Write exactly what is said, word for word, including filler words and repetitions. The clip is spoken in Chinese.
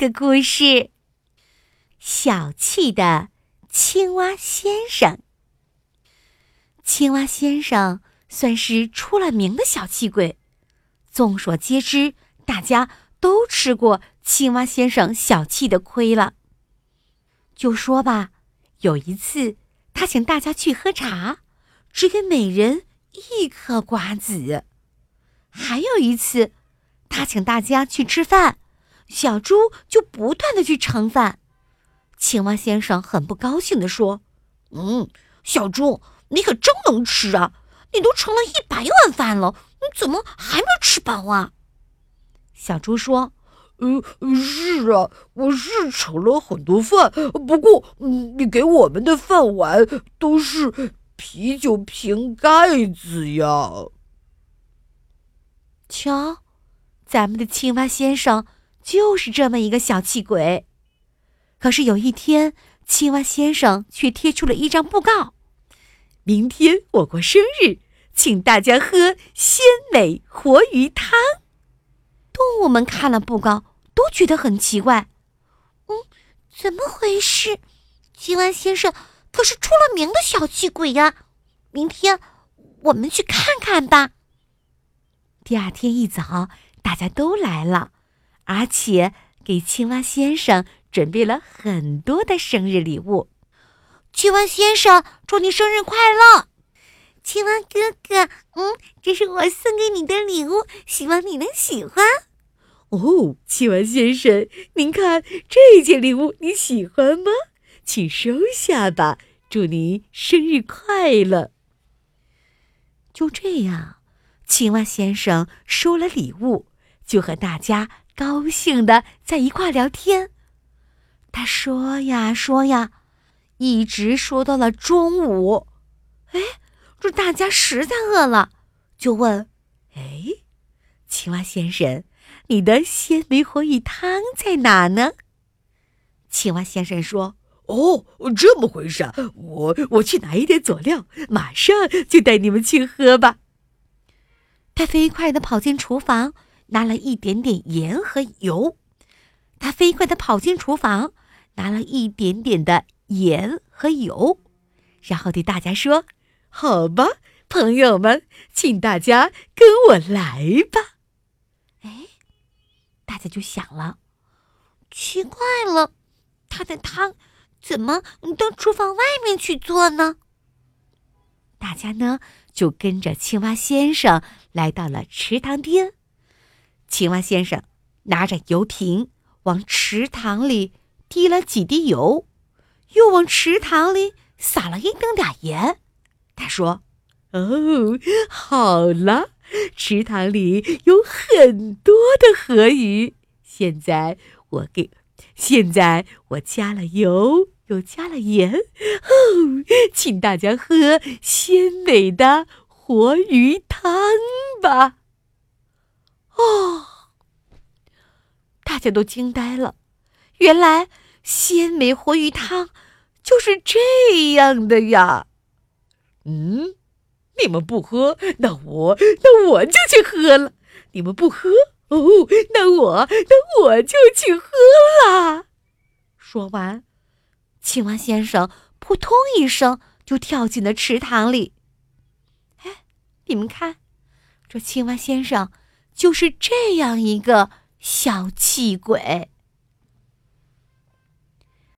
个故事：小气的青蛙先生。青蛙先生算是出了名的小气鬼，众所皆知，大家都吃过青蛙先生小气的亏了。就说吧，有一次他请大家去喝茶，只给每人一颗瓜子。还有一次他请大家去吃饭，小猪就不断地去盛饭。青蛙先生很不高兴地说：嗯，小猪，你可真能吃啊，你都盛了一百碗饭了，你怎么还没吃饱啊？小猪说： 呃，是啊，我是盛了很多饭，不过，嗯，你给我们的饭碗都是啤酒瓶盖子呀。 瞧，咱们的青蛙先生就是这么一个小气鬼。可是有一天，青蛙先生却贴出了一张布告：明天我过生日，请大家喝鲜美活鱼汤。动物们看了布告，都觉得很奇怪。嗯，怎么回事？青蛙先生可是出了名的小气鬼呀！明天我们去看看吧。第二天一早，大家都来了，而且给青蛙先生准备了很多的生日礼物。青蛙先生，祝你生日快乐！青蛙哥哥，嗯，这是我送给你的礼物，希望你能喜欢。哦，青蛙先生，您看这件礼物你喜欢吗？请收下吧，祝您生日快乐。就这样，青蛙先生收了礼物，就和大家高兴地在一块聊天。他说呀说呀，一直说到了中午。哎，这大家实在饿了，就问：哎，青蛙先生，你的鲜美活鱼汤在哪呢？青蛙先生说： 哦，这么回事，我我去拿一点佐料，马上就带你们去喝吧。 他飞快地跑进厨房，拿了一点点盐和油。他飞快地跑进厨房，拿了一点点的盐和油，然后对大家说：好吧，朋友们，请大家跟我来吧。哎，大家就想了，奇怪了，他的汤怎么到厨房外面去做呢？大家呢就跟着青蛙先生来到了池塘边。青蛙先生拿着油瓶往池塘里滴了几滴油，又往池塘里撒了一丁点盐。他说：哦，好了，池塘里有很多的活鱼，现在我给现在我加了油又加了盐，哦，请大家喝鲜美的活鱼汤吧。哦，大家都惊呆了，原来鲜美活鱼汤就是这样的呀。嗯，你们不喝，那我那我就去喝了。你们不喝，哦，那我那我就去喝啦。说完，青蛙先生扑通一声就跳进了池塘里。哎，你们看，这青蛙先生就是这样一个小气鬼。